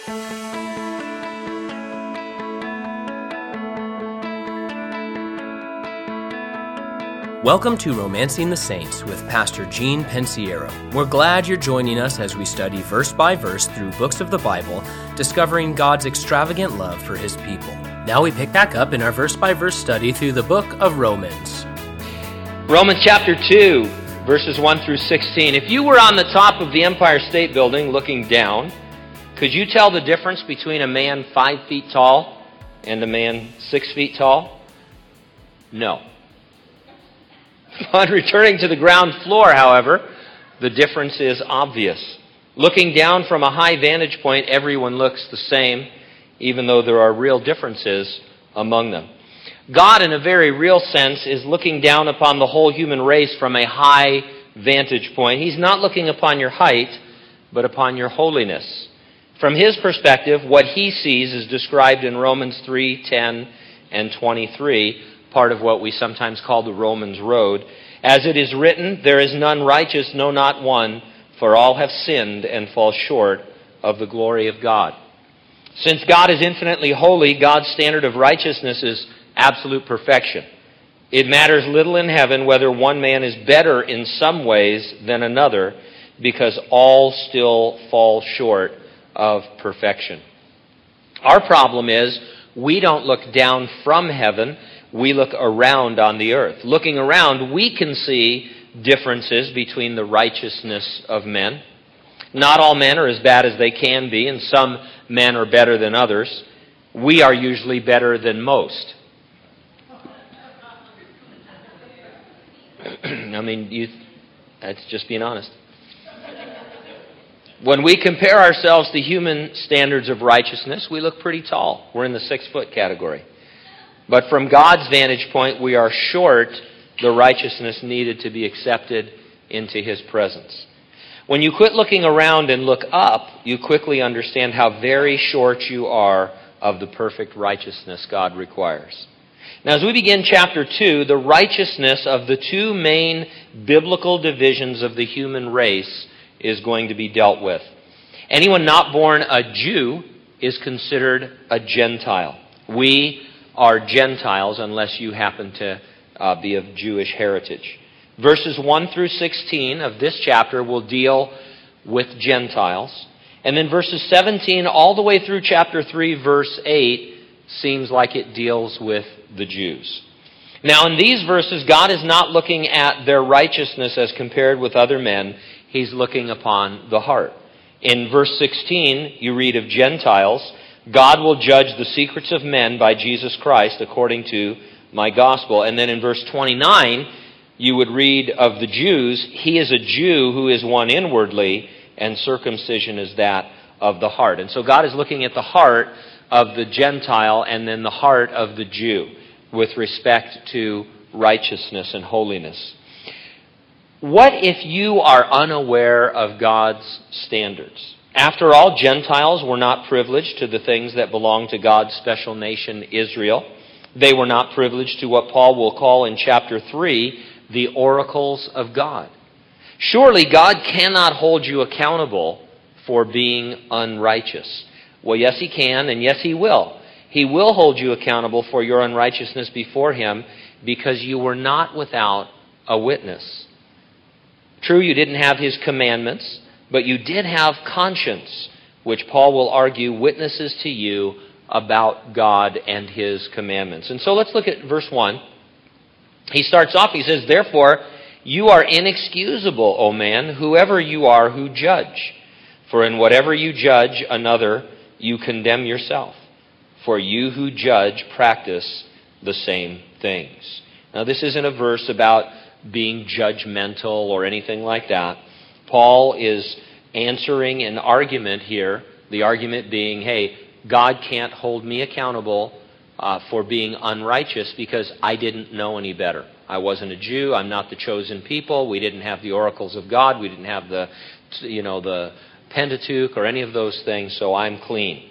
Welcome to Romancing the Saints with Pastor Gene Pensiero. We're glad you're joining us as we study verse by verse through books of the Bible, discovering God's extravagant love for His people. Now we pick back up in our verse by verse study through the book of Romans. Romans chapter 2, verses 1 through 16. If you were on the top of the Empire State Building looking down, could you tell the difference between a man 5 feet tall and a man 6 feet tall? No. On returning to the ground floor, however, the difference is obvious. Looking down from a high vantage point, everyone looks the same, even though there are real differences among them. God, in a very real sense, is looking down upon the whole human race from a high vantage point. He's not looking upon your height, but upon your holiness. From His perspective, what He sees is described in Romans 3:10 and 23, part of what we sometimes call the Romans Road. As it is written, there is none righteous, no, not one, for all have sinned and fall short of the glory of God. Since God is infinitely holy, God's standard of righteousness is absolute perfection. It matters little in heaven whether one man is better in some ways than another, because all still fall short of perfection. Our problem is we don't look down from heaven. We look around on the earth. Looking around, we can see differences between the righteousness of men. Not all men are as bad as they can be, and some men are better than others. We are usually better than most. That's just being honest. When we compare ourselves to human standards of righteousness, we look pretty tall. We're in the 6-foot category. But from God's vantage point, we are short the righteousness needed to be accepted into His presence. When you quit looking around and look up, you quickly understand how very short you are of the perfect righteousness God requires. Now, as we begin chapter 2, the righteousness of the two main biblical divisions of the human race is going to be dealt with. Anyone not born a Jew is considered a Gentile. We are Gentiles unless you happen to be of Jewish heritage. Verses 1 through 16 of this chapter will deal with Gentiles. And then verses 17 all the way through chapter 3, verse 8, seems like it deals with the Jews. Now, in these verses, God is not looking at their righteousness as compared with other men. He's looking upon the heart. In verse 16, you read of Gentiles. God will judge the secrets of men by Jesus Christ according to my gospel. And then in verse 29, you would read of the Jews, He is a Jew who is one inwardly, and circumcision is that of the heart. And so God is looking at the heart of the Gentile and then the heart of the Jew with respect to righteousness and holiness. What if you are unaware of God's standards? After all, Gentiles were not privileged to the things that belong to God's special nation, Israel. They were not privileged to what Paul will call in chapter 3, the oracles of God. Surely God cannot hold you accountable for being unrighteous. Well, yes, He can, and yes, He will. He will hold you accountable for your unrighteousness before Him because you were not without a witness. True, you didn't have His commandments, but you did have conscience, which Paul will argue witnesses to you about God and His commandments. And so let's look at verse 1. He starts off, he says, Therefore, you are inexcusable, O man, whoever you are who judge. For in whatever you judge another, you condemn yourself. For you who judge practice the same things. Now, this isn't a verse about being judgmental or anything like that. Paul is answering an argument here, the argument being, hey, God can't hold me accountable for being unrighteous because I didn't know any better. I wasn't a Jew. I'm not the chosen people. We didn't have the oracles of God. We didn't have the Pentateuch or any of those things, so I'm clean.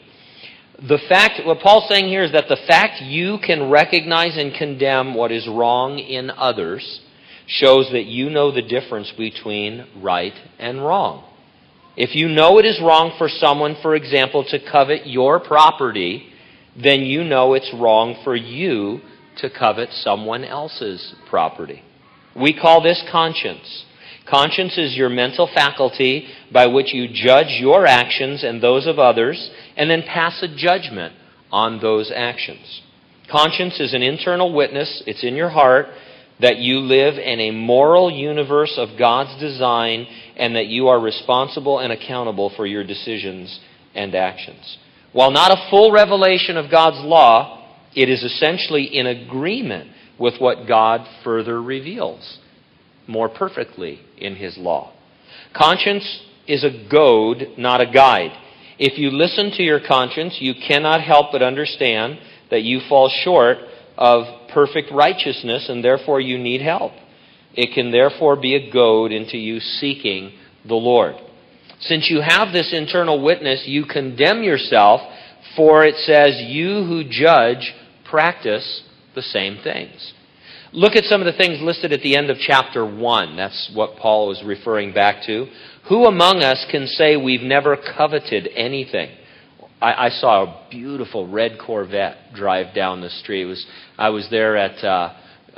What Paul's saying here is that the fact you can recognize and condemn what is wrong in others shows that you know the difference between right and wrong. If you know it is wrong for someone, for example, to covet your property, then you know it's wrong for you to covet someone else's property. We call this conscience. Conscience is your mental faculty by which you judge your actions and those of others, and then pass a judgment on those actions. Conscience is an internal witness. It's in your heart that you live in a moral universe of God's design and that you are responsible and accountable for your decisions and actions. While not a full revelation of God's law, it is essentially in agreement with what God further reveals more perfectly in His law. Conscience is a goad, not a guide. If you listen to your conscience, you cannot help but understand that you fall short of perfect righteousness and therefore you need help. It can therefore be a goad into you seeking the Lord. Since you have this internal witness, you condemn yourself, for it says, you who judge practice the same things. Look at some of the things listed at the end of chapter 1. That's what Paul was referring back to. Who among us can say we've never coveted anything? I saw a beautiful red Corvette drive down the street. I was there at,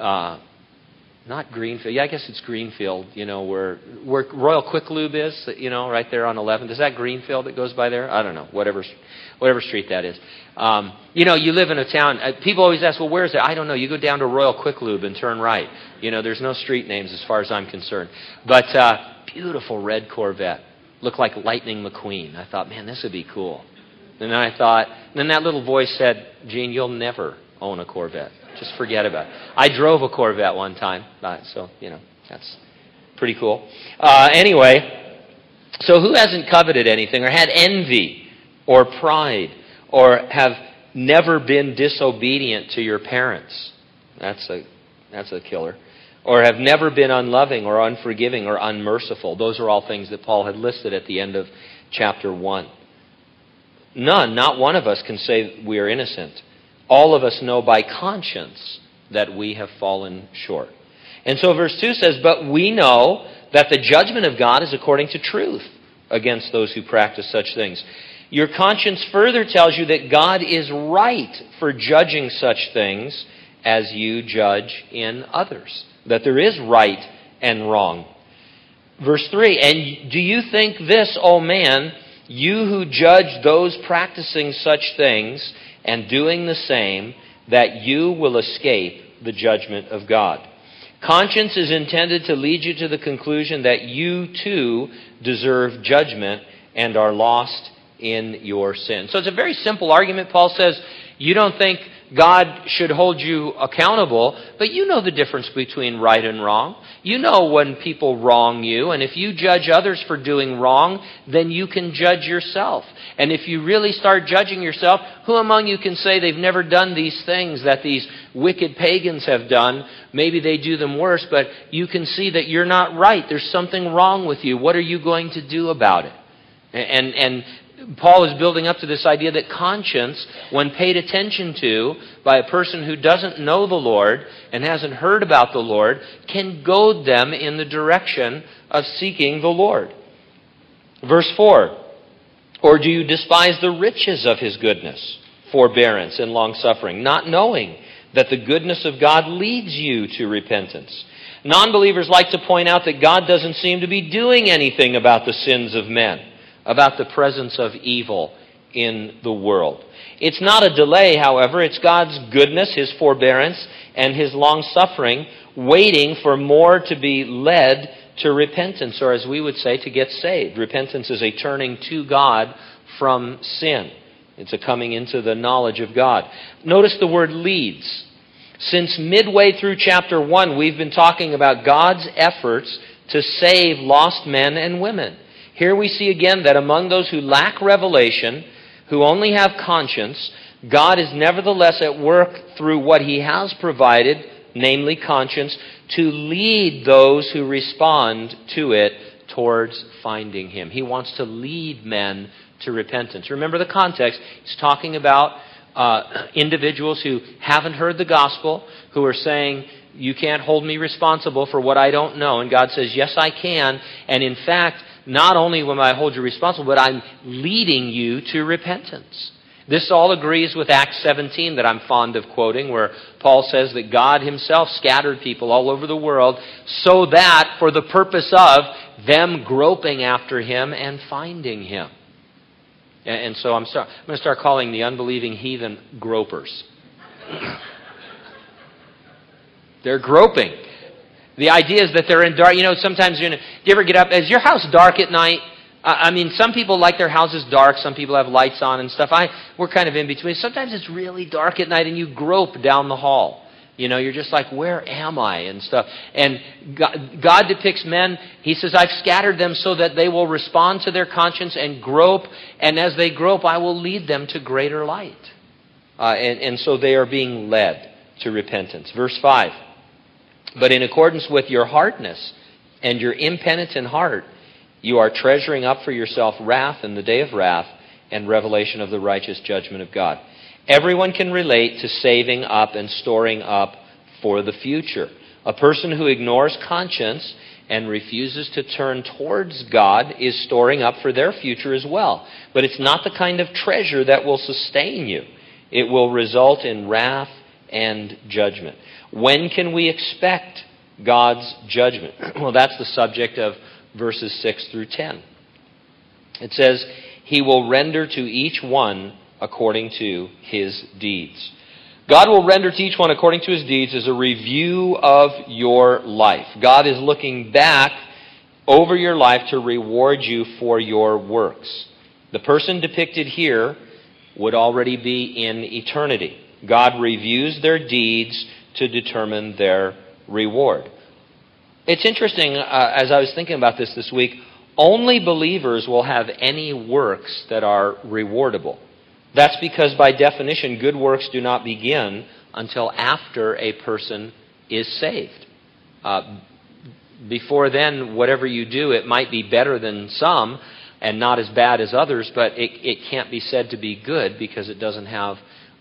not Greenfield. Yeah, I guess it's Greenfield, where Royal Quick Lube is, right there on 11th. Is that Greenfield that goes by there? I don't know. Whatever street that is. You live in a town. People always ask, well, where is it? I don't know. You go down to Royal Quick Lube and turn right. There's no street names as far as I'm concerned. But beautiful red Corvette. Looked like Lightning McQueen. I thought, man, this would be cool. And then that little voice said, Gene, you'll never own a Corvette. Just forget about it. I drove a Corvette one time, so, that's pretty cool. Anyway, so who hasn't coveted anything or had envy or pride or have never been disobedient to your parents? That's a killer. Or have never been unloving or unforgiving or unmerciful. Those are all things that Paul had listed at the end of chapter 1. None, not one of us can say we are innocent. All of us know by conscience that we have fallen short. And so verse 2 says, but we know that the judgment of God is according to truth against those who practice such things. Your conscience further tells you that God is right for judging such things as you judge in others. That there is right and wrong. Verse 3, and do you think this, O man, you who judge those practicing such things and doing the same, that you will escape the judgment of God? Conscience is intended to lead you to the conclusion that you too deserve judgment and are lost in your sin. So it's a very simple argument. Paul says, you don't think God should hold you accountable, but you know the difference between right and wrong. You know when people wrong you, and if you judge others for doing wrong, then you can judge yourself. And if you really start judging yourself, who among you can say they've never done these things that these wicked pagans have done? Maybe they do them worse, but you can see that you're not right. There's something wrong with you. What are you going to do about it? And Paul is building up to this idea that conscience, when paid attention to by a person who doesn't know the Lord and hasn't heard about the Lord, can goad them in the direction of seeking the Lord. Verse 4, or do you despise the riches of His goodness, forbearance, and long-suffering, not knowing that the goodness of God leads you to repentance? Non-believers like to point out that God doesn't seem to be doing anything about the sins of men, about the presence of evil in the world. It's not a delay, however. It's God's goodness, His forbearance, and His long-suffering, waiting for more to be led to repentance, or as we would say, to get saved. Repentance is a turning to God from sin. It's a coming into the knowledge of God. Notice the word leads. Since midway through chapter 1, we've been talking about God's efforts to save lost men and women. Here we see again that among those who lack revelation, who only have conscience, God is nevertheless at work through what He has provided, namely conscience, to lead those who respond to it towards finding Him. He wants to lead men to repentance. Remember the context. He's talking about individuals who haven't heard the gospel, who are saying, you can't hold me responsible for what I don't know. And God says, yes, I can. And in fact, not only will I hold you responsible, but I'm leading you to repentance. This all agrees with Acts 17 that I'm fond of quoting, where Paul says that God himself scattered people all over the world so that for the purpose of them groping after him and finding him. And so I'm going to start calling the unbelieving heathen gropers. They're groping. The idea is that they're in dark. You know, sometimes do you ever get up? Is your house dark at night? I mean, some people like their houses dark. Some people have lights on and stuff. We're kind of in between. Sometimes it's really dark at night and you grope down the hall. You know, you're just like, where am I? And stuff. And God depicts men. He says, I've scattered them so that they will respond to their conscience and grope. And as they grope, I will lead them to greater light. And so they are being led to repentance. Verse 5. But in accordance with your hardness and your impenitent heart, you are treasuring up for yourself wrath in the day of wrath and revelation of the righteous judgment of God. Everyone can relate to saving up and storing up for the future. A person who ignores conscience and refuses to turn towards God is storing up for their future as well. But it's not the kind of treasure that will sustain you. It will result in wrath and judgment. When can we expect God's judgment? Well, that's the subject of verses 6 through 10. It says, He will render to each one according to his deeds. God will render to each one according to his deeds as a review of your life. God is looking back over your life to reward you for your works. The person depicted here would already be in eternity. God reviews their deeds to determine their reward. It's interesting, as I was thinking about this week, only believers will have any works that are rewardable. That's because by definition, good works do not begin until after a person is saved. Before then, whatever you do, it might be better than some and not as bad as others, but it can't be said to be good because it doesn't have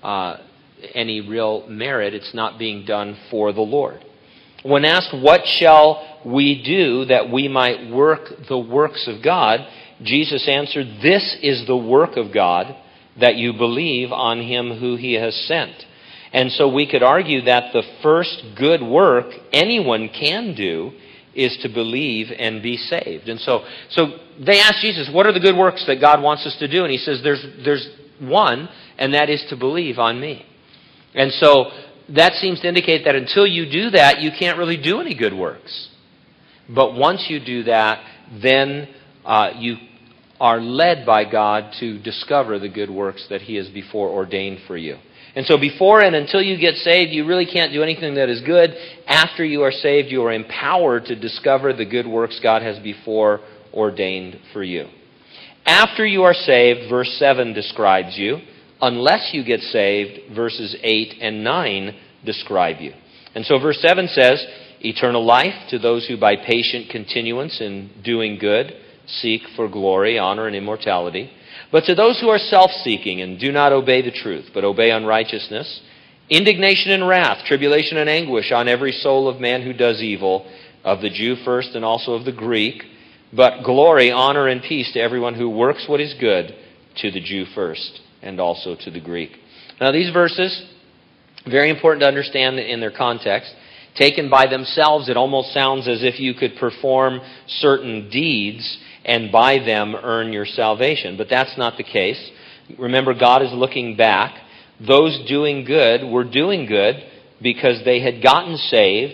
any real merit. It's not being done for the Lord. When asked, what shall we do that we might work the works of God? Jesus answered, this is the work of God, that you believe on him who he has sent. And so we could argue that the first good work anyone can do is to believe and be saved. And so they asked Jesus, what are the good works that God wants us to do? And he says, there's one, and that is to believe on me. And so that seems to indicate that until you do that, you can't really do any good works. But once you do that, then you are led by God to discover the good works that he has before ordained for you. And so before and until you get saved, you really can't do anything that is good. After you are saved, you are empowered to discover the good works God has before ordained for you. After you are saved, verse 7 describes you. Unless you get saved, verses 8 and 9 describe you. And so verse 7 says, eternal life to those who by patient continuance in doing good seek for glory, honor, and immortality. But to those who are self-seeking and do not obey the truth, but obey unrighteousness, indignation and wrath, tribulation and anguish on every soul of man who does evil, of the Jew first and also of the Greek, but glory, honor, and peace to everyone who works what is good, to the Jew first and also to the Greek. Now these verses, very important to understand in their context. Taken by themselves, it almost sounds as if you could perform certain deeds and by them earn your salvation. But that's not the case. Remember, God is looking back. Those doing good were doing good because they had gotten saved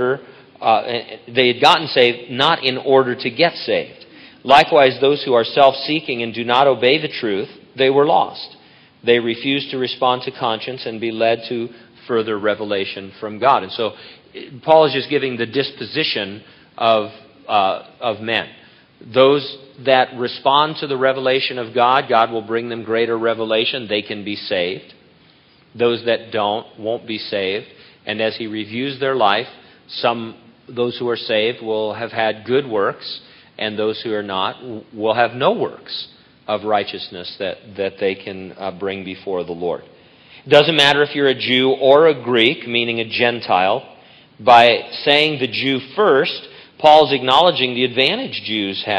not in order to get saved. Likewise, those who are self-seeking and do not obey the truth, they were lost. They refused to respond to conscience and be led to further revelation from God. And so Paul is just giving the disposition of men. Those that respond to the revelation of God, God will bring them greater revelation. They can be saved. Those that don't won't be saved. And as he reviews their life, those who are saved will have had good works, and those who are not will have no works of righteousness that they can bring before the Lord. It doesn't matter if you're a Jew or a Greek, meaning a Gentile. By saying the Jew first, Paul's acknowledging the advantage Jews had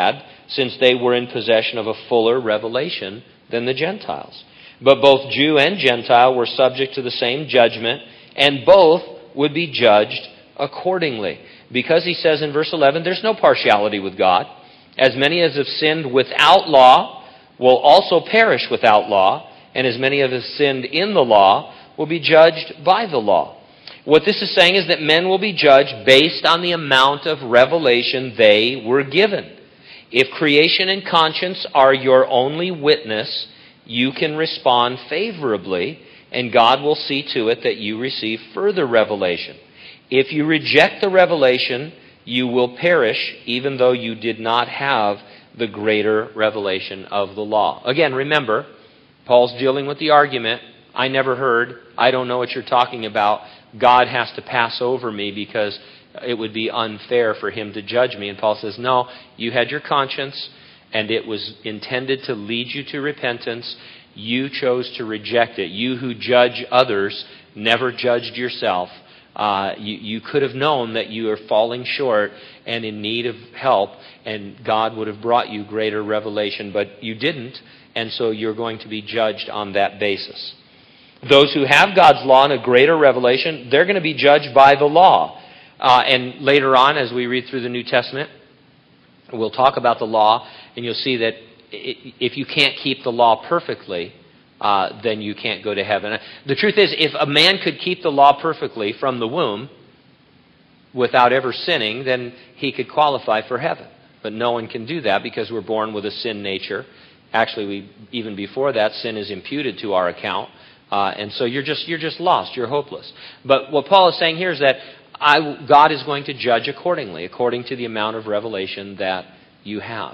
since they were in possession of a fuller revelation than the Gentiles. But both Jew and Gentile were subject to the same judgment, and both would be judged accordingly. Because he says in verse 11, there's no partiality with God. As many as have sinned without law will also perish without law, and as many as have sinned in the law will be judged by the law. What this is saying is that men will be judged based on the amount of revelation they were given. If creation and conscience are your only witness, you can respond favorably, and God will see to it that you receive further revelation. If you reject the revelation, you will perish, even though you did not have the greater revelation of the law. Again, remember, Paul's dealing with the argument, I never heard, I don't know what you're talking about, God has to pass over me because it would be unfair for him to judge me. And Paul says, no, you had your conscience, and it was intended to lead you to repentance. You chose to reject it. You who judge others never judged yourself. You could have known that you are falling short and in need of help, and God would have brought you greater revelation, but you didn't, and so you're going to be judged on that basis. Those who have God's law and a greater revelation, they're going to be judged by the law. And later on, as we read through the New Testament, we'll talk about the law, and you'll see that if you can't keep the law perfectly, then you can't go to heaven. The truth is, if a man could keep the law perfectly from the womb without ever sinning, then he could qualify for heaven. But no one can do that because we're born with a sin nature. Actually, even before that, sin is imputed to our account. And so you're just lost. You're hopeless. But what Paul is saying here is that God is going to judge accordingly, according to the amount of revelation that you have.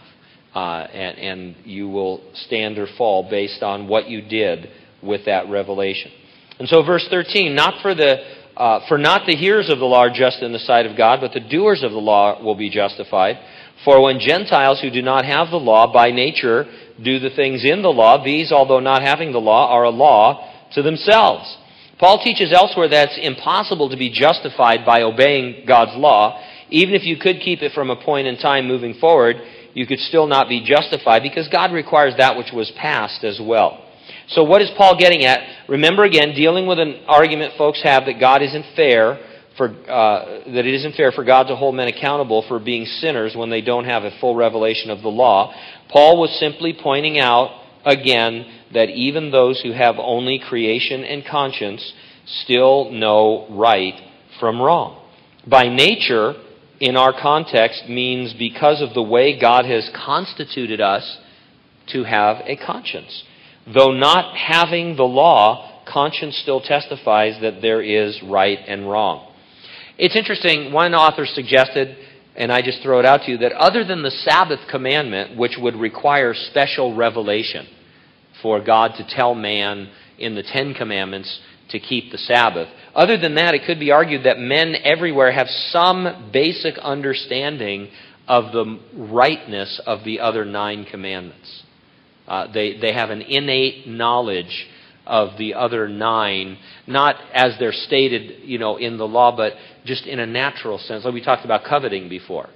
And you will stand or fall based on what you did with that revelation. And so verse 13, for not the hearers of the law are just in the sight of God, but the doers of the law will be justified. For when Gentiles who do not have the law by nature do the things in the law, these, although not having the law, are a law to themselves. Paul teaches elsewhere that it's impossible to be justified by obeying God's law. Even if you could keep it from a point in time moving forward, you could still not be justified because God requires that which was past as well. So what is Paul getting at? Remember again, dealing with an argument folks have that God isn't fair that it isn't fair for God to hold men accountable for being sinners when they don't have a full revelation of the law. Paul was simply pointing out again that even those who have only creation and conscience still know right from wrong. By nature, in our context, means because of the way God has constituted us to have a conscience. Though not having the law, conscience still testifies that there is right and wrong. It's interesting, one author suggested, and I just throw it out to you, that other than the Sabbath commandment, which would require special revelation for God to tell man in the Ten Commandments to keep the Sabbath, other than that, it could be argued that men everywhere have some basic understanding of the rightness of the other 9 commandments. They have an innate knowledge of the other 9, not as they're stated, in the law, but just in a natural sense. Like we talked about coveting before.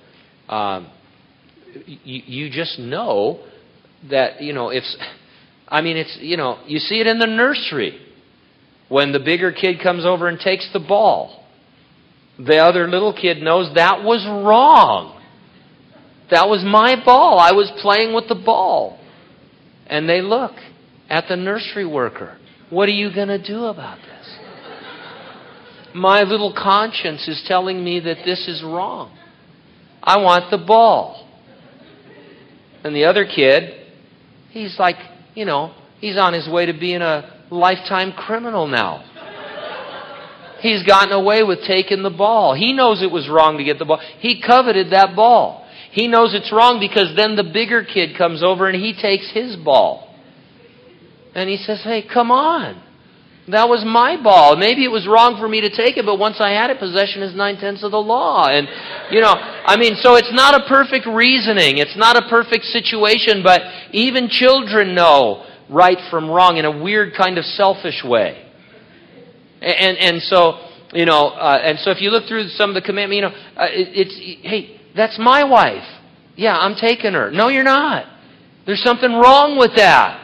You just know that, you see it in the nursery. When the bigger kid comes over and takes the ball, the other little kid knows that was wrong. That was my ball. I was playing with the ball. And they look at the nursery worker. What are you going to do about this? My little conscience is telling me that this is wrong. I want the ball. And the other kid, he's like, he's on his way to being a lifetime criminal now. He's gotten away with taking the ball. He knows it was wrong to get the ball. He coveted that ball. He knows it's wrong because then the bigger kid comes over and he takes his ball. And he says, hey, come on. That was my ball. Maybe it was wrong for me to take it, but once I had it, possession is 9/10 of the law. And, so it's not a perfect reasoning. It's not a perfect situation, but even children know right from wrong in a weird kind of selfish way. And so if you look through some of the commandments, hey, that's my wife. Yeah, I'm taking her. No, you're not. There's something wrong with that.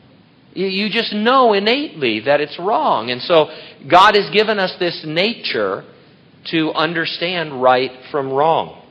You just know innately that it's wrong. And so God has given us this nature to understand right from wrong.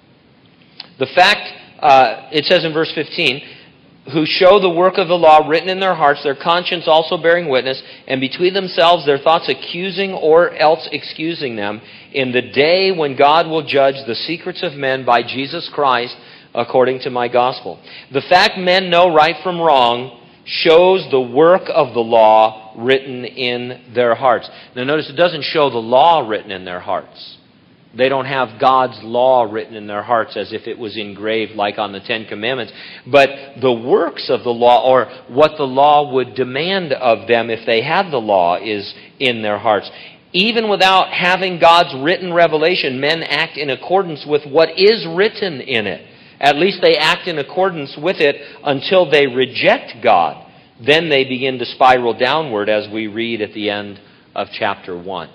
The fact, it says in verse 15, who show the work of the law written in their hearts, their conscience also bearing witness, and between themselves their thoughts accusing or else excusing them, in the day when God will judge the secrets of men by Jesus Christ, according to my gospel. The fact men know right from wrong shows the work of the law written in their hearts. Now notice it doesn't show the law written in their hearts. They don't have God's law written in their hearts as if it was engraved like on the Ten Commandments. But the works of the law, or what the law would demand of them if they had the law, is in their hearts. Even without having God's written revelation, men act in accordance with what is written in it. At least they act in accordance with it until they reject God. Then they begin to spiral downward, as we read at the end of chapter 1.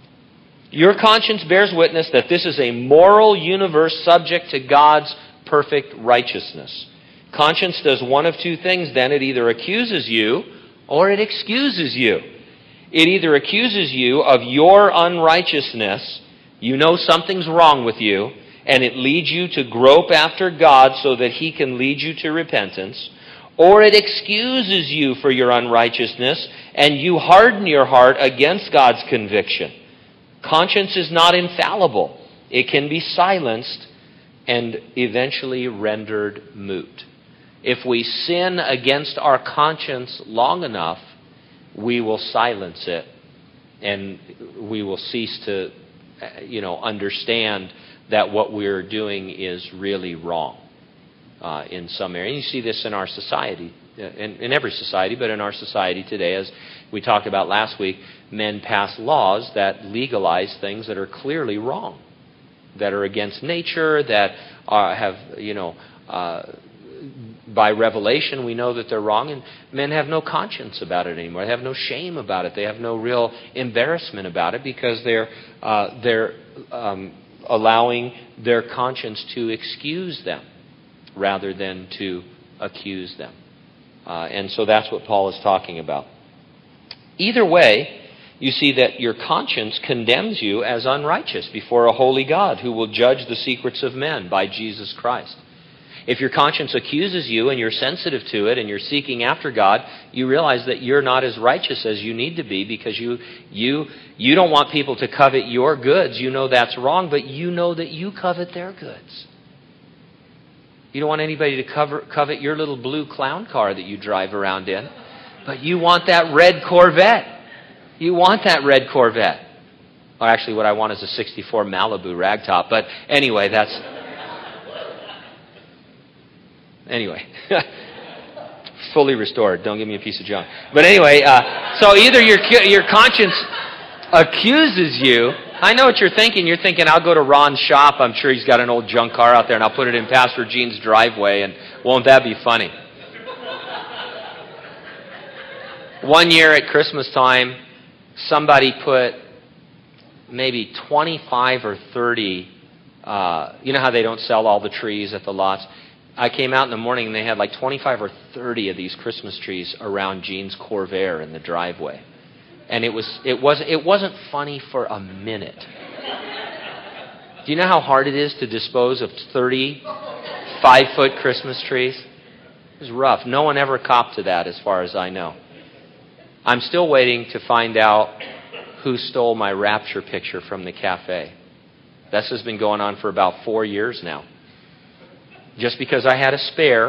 Your conscience bears witness that this is a moral universe subject to God's perfect righteousness. Conscience does one of two things then. It either accuses you or it excuses you. It either accuses you of your unrighteousness, you know something's wrong with you, and it leads you to grope after God so that He can lead you to repentance, or it excuses you for your unrighteousness and you harden your heart against God's conviction. Conscience is not infallible. It can be silenced and eventually rendered moot. If we sin against our conscience long enough, we will silence it and we will cease to, understand that what we're doing is really wrong in some area. And you see this in our society, in every society, but in our society today, as we talked about last week, men pass laws that legalize things that are clearly wrong, that are against nature, that by revelation we know that they're wrong, and men have no conscience about it anymore. They have no shame about it. They have no real embarrassment about it because they're allowing their conscience to excuse them rather than to accuse them. And so that's what Paul is talking about. Either way, you see that your conscience condemns you as unrighteous before a holy God who will judge the secrets of men by Jesus Christ. If your conscience accuses you and you're sensitive to it and you're seeking after God, you realize that you're not as righteous as you need to be because you don't want people to covet your goods. You know that's wrong, but you know that you covet their goods. You don't want anybody to covet your little blue clown car that you drive around in, but you want that red Corvette. You want that red Corvette. Or actually what I want is a 64 Malibu ragtop, but anyway, Anyway, fully restored. Don't give me a piece of junk. But anyway, so either your conscience accuses you. I know what you're thinking. You're thinking, I'll go to Ron's shop. I'm sure he's got an old junk car out there, and I'll put it in Pastor Gene's driveway, and won't that be funny? One year at Christmas time, somebody put maybe 25 or 30, you know how they don't sell all the trees at the lots? I came out in the morning and they had like 25 or 30 of these Christmas trees around Gene's Corvair in the driveway. And it wasn't funny for a minute. Do you know how hard it is to dispose of 30 5-foot Christmas trees? It was rough. No one ever copped to that as far as I know. I'm still waiting to find out who stole my rapture picture from the cafe. This has been going on for about 4 years now. Just because I had a spare,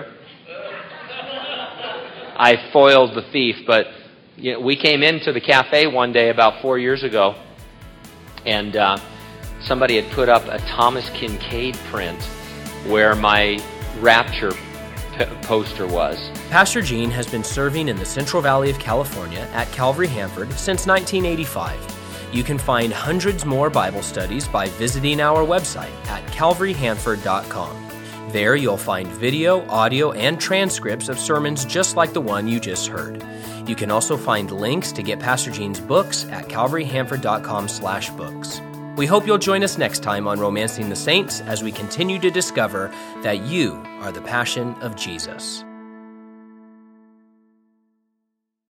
I foiled the thief. But we came into the cafe one day about 4 years ago, and somebody had put up a Thomas Kincaid print where my rapture poster was. Pastor Gene has been serving in the Central Valley of California at Calvary Hanford since 1985. You can find hundreds more Bible studies by visiting our website at calvaryhanford.com. There you'll find video, audio, and transcripts of sermons just like the one you just heard. You can also find links to get Pastor Gene's books at calvaryhanford.com/books. We hope you'll join us next time on Romancing the Saints as we continue to discover that you are the passion of Jesus.